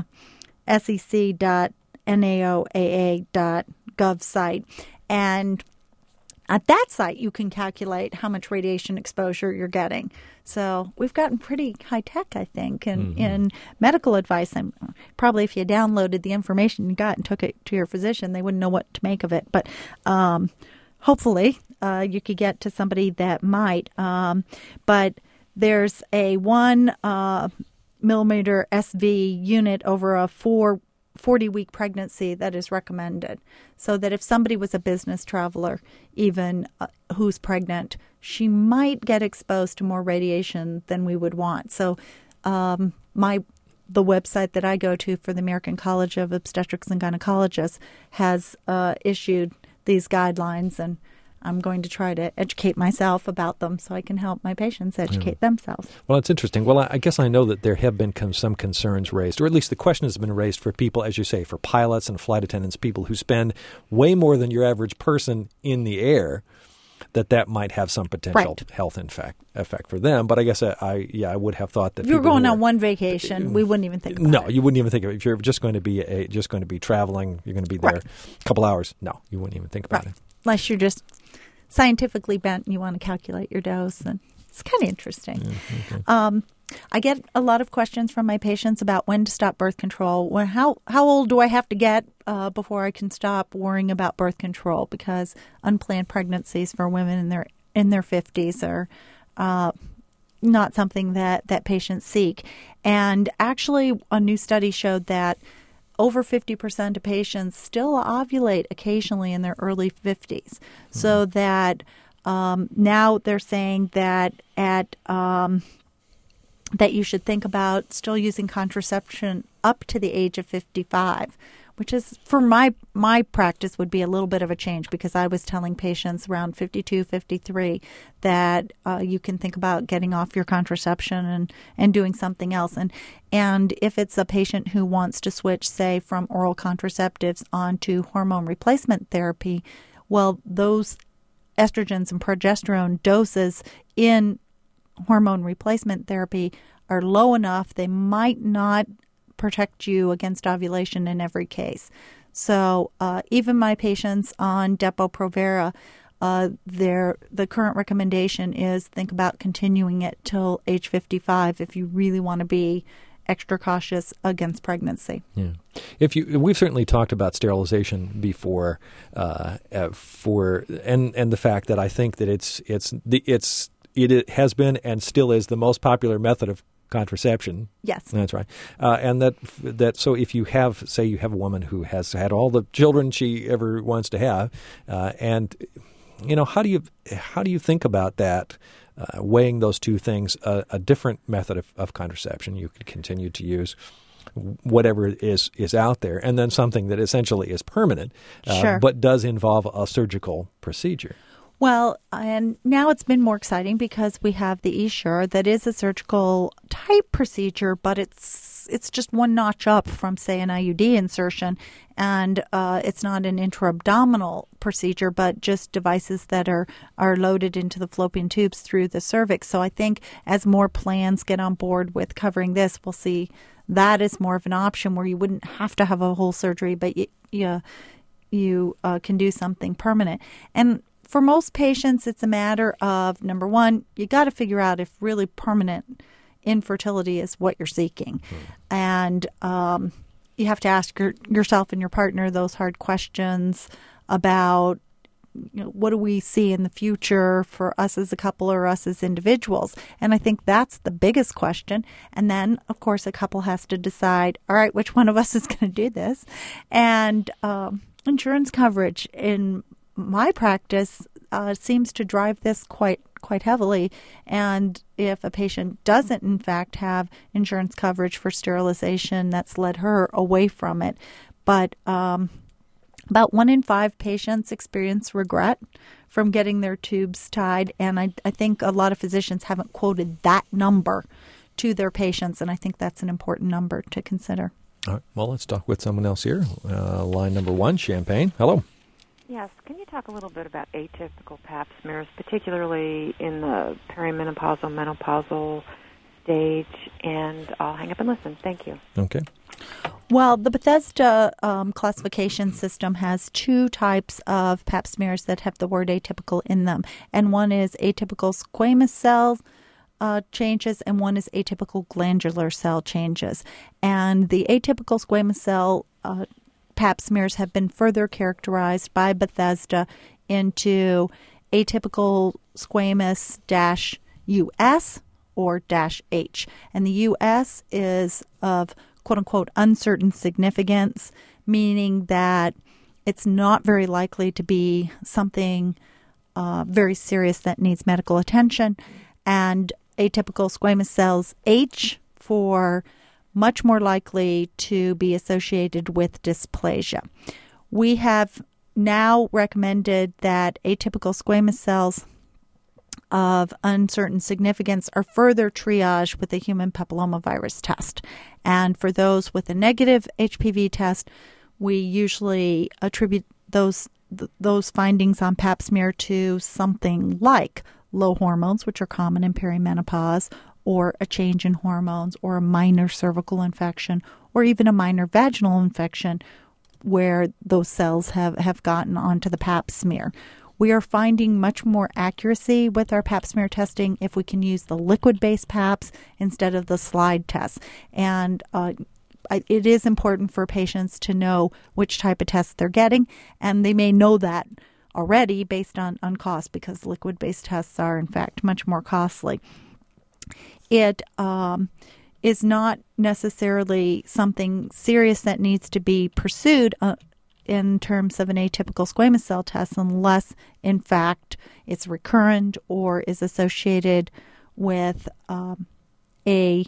Speaker 3: S E C dot N A O A A dot gov site. And at that site, you can calculate how much radiation exposure you're getting. So we've gotten pretty high tech, I think, in, mm-hmm. in medical advice. And probably if you downloaded the information you got and took it to your physician, they wouldn't know what to make of it. But um, hopefully uh, you could get to somebody that might. Um, but there's a one uh, millimeter S V unit over a four forty-week pregnancy that is recommended, so that if somebody was a business traveler, even uh, who's pregnant, she might get exposed to more radiation than we would want. So um, my the website that I go to for the American College of Obstetrics and Gynecologists has uh, issued these guidelines, and I'm going to try to educate myself about them so I can help my patients educate yeah. themselves.
Speaker 2: Well, it's interesting. Well, I guess I know that there have been some concerns raised, or at least the question has been raised for people, as you say, for pilots and flight attendants, people who spend way more than your average person in the air, that that might have some potential
Speaker 3: right.
Speaker 2: health in fact, effect for them. But I guess I, I yeah, I would have thought that
Speaker 3: if you're going
Speaker 2: were,
Speaker 3: on one vacation, we wouldn't even think about
Speaker 2: no,
Speaker 3: it.
Speaker 2: No, you wouldn't even think of it. If you're just going to be a, just going to be traveling, you're going to be there
Speaker 3: right.
Speaker 2: a couple hours. No, you wouldn't even think about
Speaker 3: right.
Speaker 2: it.
Speaker 3: Unless you're just scientifically bent and you want to calculate your dose, and it's kind of interesting.
Speaker 2: Yeah, okay.
Speaker 3: Um, I get a lot of questions from my patients about when to stop birth control. When, how how old do I have to get uh, before I can stop worrying about birth control? Because unplanned pregnancies for women in their in their fifties are uh, not something that, that patients seek. And actually, a new study showed that over fifty percent of patients still ovulate occasionally in their early fifties. Mm-hmm. So that um, now they're saying that at um, that you should think about still using contraception up to the age of fifty-five, which is, for my my practice, would be a little bit of a change, because I was telling patients around fifty-two, fifty-three that uh, you can think about getting off your contraception and, and doing something else. And and if it's a patient who wants to switch, say, from oral contraceptives onto hormone replacement therapy, well, those estrogens and progesterone doses in hormone replacement therapy are low enough, they might not protect you against ovulation in every case. So uh, even my patients on Depo-Provera, uh, their the current recommendation is think about continuing it till age fifty-five if you really want to be extra cautious against pregnancy.
Speaker 2: Yeah, if you, we've certainly talked about sterilization before, uh, uh, for and and the fact that I think that it's it's the it's it has been and still is the most popular method of contraception.
Speaker 3: Yes,
Speaker 2: that's right. Uh, and that that so if you have, say, you have a woman who has had all the children she ever wants to have, uh, and you know, how do you how do you think about that? Uh, weighing those two things, uh, a different method of, of contraception. You could continue to use whatever is is out there, and then something that essentially is permanent, uh,
Speaker 3: sure.
Speaker 2: but does involve a surgical procedure.
Speaker 3: Well, and now it's been more exciting because we have the Essure that is a surgical type procedure, but it's it's just one notch up from, say, an I U D insertion, and uh, it's not an intra-abdominal procedure, but just devices that are, are loaded into the fallopian tubes through the cervix. So I think as more plans get on board with covering this, we'll see that is more of an option where you wouldn't have to have a whole surgery, but you, you, you uh, can do something permanent. And for most patients, it's a matter of, number one, you got to figure out if really permanent infertility is what you're seeking. Hmm. And um, you have to ask your, yourself and your partner those hard questions about, you know, what do we see in the future for us as a couple or us as individuals? And I think that's the biggest question. And then, of course, a couple has to decide, all right, which one of us is going to do this? And um, insurance coverage in my practice uh, seems to drive this quite quite heavily. And if a patient doesn't, in fact, have insurance coverage for sterilization, that's led her away from it. But um, about one in five patients experience regret from getting their tubes tied. And I, I think a lot of physicians haven't quoted that number to their patients. And I think that's an important number to consider.
Speaker 2: All right. Well, let's talk with someone else here. Uh, line number one, Champaign. Hello.
Speaker 8: Yes. Can you talk a little bit about atypical pap smears, particularly in the perimenopausal, menopausal stage? And I'll hang up and listen. Thank you.
Speaker 2: Okay.
Speaker 3: Well, the Bethesda um, classification system has two types of pap smears that have the word atypical in them. And one is atypical squamous cells uh, changes, and one is atypical glandular cell changes. And the atypical squamous cell uh, pap smears have been further characterized by Bethesda into atypical squamous dash U S or dash H. And the U S is of quote-unquote uncertain significance, meaning that it's not very likely to be something uh, very serious that needs medical attention. And atypical squamous cells H for much more likely to be associated with dysplasia. We have now recommended that atypical squamous cells of uncertain significance are further triaged with a human papillomavirus test. And for those with a negative H P V test, we usually attribute those th- those findings on pap smear to something like low hormones, which are common in perimenopause, or a change in hormones, or a minor cervical infection, or even a minor vaginal infection where those cells have, have gotten onto the pap smear. We are finding much more accuracy with our pap smear testing if we can use the liquid-based paps instead of the slide tests. And uh, it is important for patients to know which type of test they're getting, and they may know that already based on, on cost, because liquid-based tests are, in fact, much more costly. It um, is not necessarily something serious that needs to be pursued uh, in terms of an atypical squamous cell test unless, in fact, it's recurrent or is associated with um, a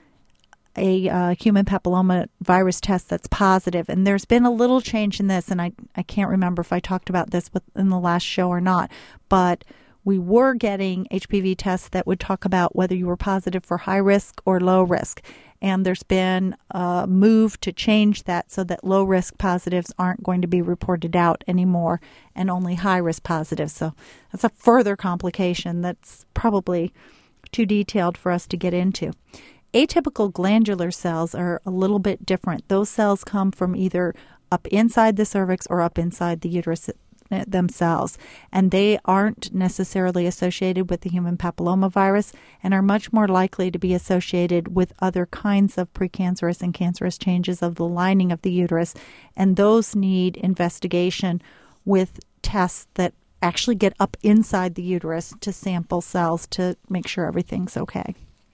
Speaker 3: a uh, human papilloma virus test that's positive. And there's been a little change in this, and I, I can't remember if I talked about this in the last show or not, but we were getting H P V tests that would talk about whether you were positive for high risk or low risk. And there's been a move to change that so that low risk positives aren't going to be reported out anymore, and only high risk positives. So that's a further complication that's probably too detailed for us to get into. Atypical glandular cells are a little bit different. Those cells come from either up inside the cervix or up inside the uterus themselves. And they aren't necessarily associated with the human papillomavirus and are much more likely to be associated with other kinds of precancerous and cancerous changes of the lining of the uterus. And those need investigation with tests that actually get up inside the uterus to sample cells to make sure everything's okay.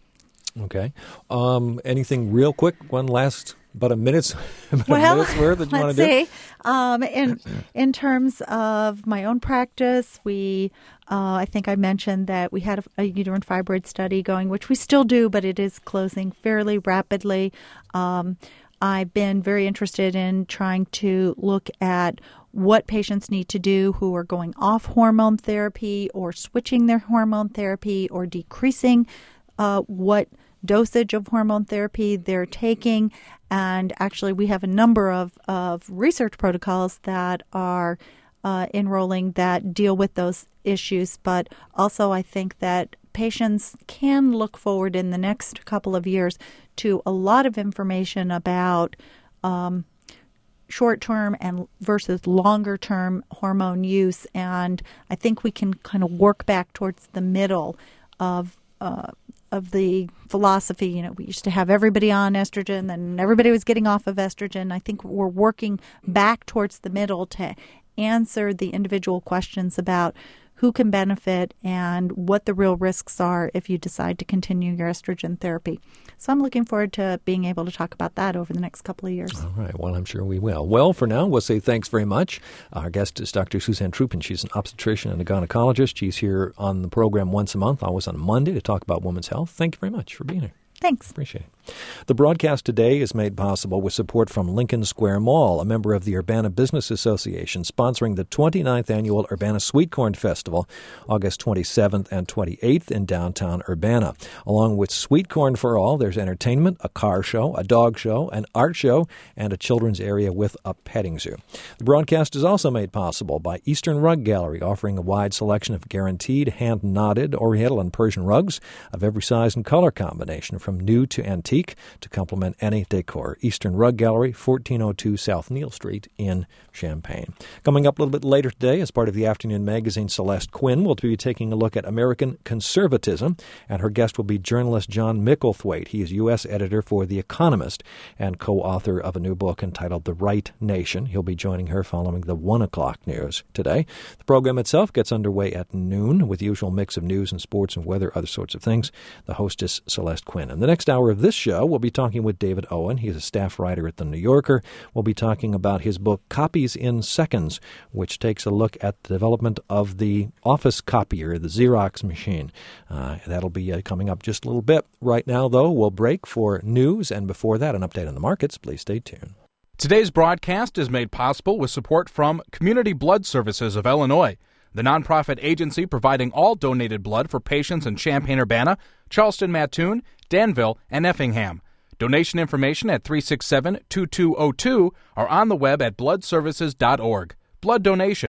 Speaker 2: Okay. Um, anything real quick? One last, about a minute's, about
Speaker 3: well,
Speaker 2: a minute's worth that you want to do?
Speaker 3: Let's see. Um, in, in terms of my own practice, we, uh, I think I mentioned that we had a, a uterine fibroid study going, which we still do, but it is closing fairly rapidly. Um, I've been very interested in trying to look at what patients need to do who are going off hormone therapy or switching their hormone therapy or decreasing uh, what dosage of hormone therapy they're taking. And actually, we have a number of, of research protocols that are uh, enrolling that deal with those issues. But also, I think that patients can look forward in the next couple of years to a lot of information about um, short-term and versus longer-term hormone use. And I think we can kind of work back towards the middle of uh, of the philosophy. You know, we used to have everybody on estrogen, then everybody was getting off of estrogen. I think we're working back towards the middle to answer the individual questions about who can benefit and what the real risks are if you decide to continue your estrogen therapy. So I'm looking forward to being able to talk about that over the next couple of years.
Speaker 2: All right. Well, I'm sure we will. Well, for now, we'll say thanks very much. Our guest is Doctor Suzanne Trupin. She's an obstetrician and a gynecologist. She's here on the program once a month, always on Monday, to talk about women's health. Thank you very much for being here.
Speaker 3: Thanks.
Speaker 2: Appreciate it. The broadcast today is made possible with support from Lincoln Square Mall, a member of the Urbana Business Association, sponsoring the twenty-ninth Annual Urbana Sweet Corn Festival, August twenty-seventh and twenty-eighth in downtown Urbana. Along with Sweet Corn for All, there's entertainment, a car show, a dog show, an art show, and a children's area with a petting zoo. The broadcast is also made possible by Eastern Rug Gallery, offering a wide selection of guaranteed hand-knotted Oriental and Persian rugs of every size and color combination, from new to antique, to complement any decor. Eastern Rug Gallery, fourteen oh two South Neal Street in Champaign. Coming up a little bit later today, as part of the afternoon magazine, Celeste Quinn will be taking a look at American conservatism, and her guest will be journalist John Micklethwaite. He is U S editor for The Economist and co-author of a new book entitled The Right Nation. He'll be joining her following the one o'clock news today. The program itself gets underway at noon with the usual mix of news and sports and weather, other sorts of things. The host is Celeste Quinn. And the next hour of this show, we'll be talking with David Owen. He is a staff writer at The New Yorker. We'll be talking about his book, Copies in Seconds, which takes a look at the development of the office copier, the Xerox machine. Uh, that'll be uh, coming up just a little bit. Right now, though, we'll break for news, and before that, an update on the markets. Please stay tuned.
Speaker 9: Today's broadcast is made possible with support from Community Blood Services of Illinois, the nonprofit agency providing all donated blood for patients in Champaign-Urbana, Charleston-Mattoon, Danville, and Effingham. Donation information at three six seven, two two zero two or on the web at blood services dot org. Blood donation